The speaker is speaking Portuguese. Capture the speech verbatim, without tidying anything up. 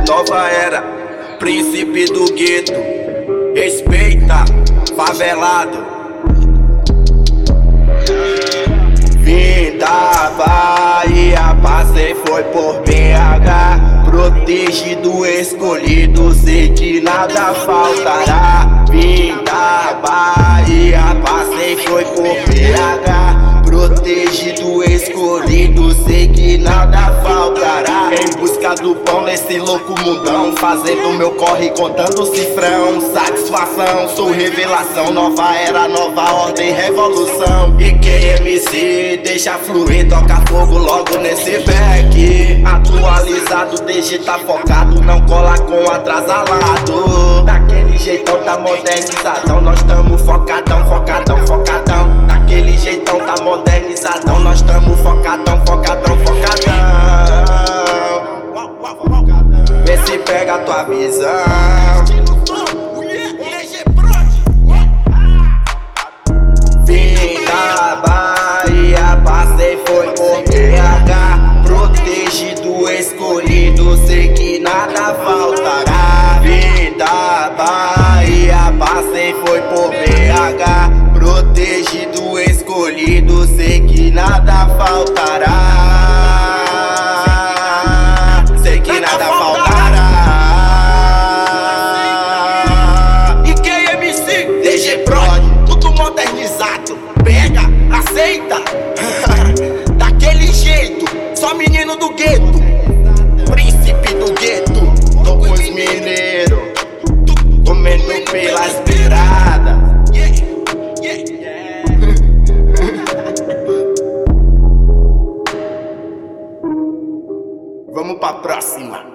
Nova era, príncipe do gueto. Respeita, favelado. Vim da Bahia, passei foi por B H. Protegido, escolhido, sei que nada faltará. Vim da Bahia, passei foi por B H. Protegido, escolhido, sei que nada faltará. Em busca do pão nesse louco mundão, fazendo meu corre, contando cifrão. Satisfação, sou revelação, nova era, nova ordem, revolução. E quem M C deixa fluir, toca fogo logo nesse back. Atualizado, D G tá focado, não cola com atrasalado. Daquele jeitão tá modernizadão, nós tamo focadão, focadão, focadão. Daquele jeitão tá modernizadão, nós tamo focadão, focadão, focadão. Vê se pega a tua visão. Vim da Bahia, passei foi por B H. Protegido, escolhido, sei que nada faltará. Vim da Bahia, passei foi por B H. Protegido, escolhido, sei que nada faltará. Sei que nada faltará. E quem M C? D G Prod, tudo modernizado. Pega, aceita. Daquele jeito, só menino do gueto. Príncipe do gueto. Tô com os mineiros, comendo pelas beiradas. Vamos pra próxima.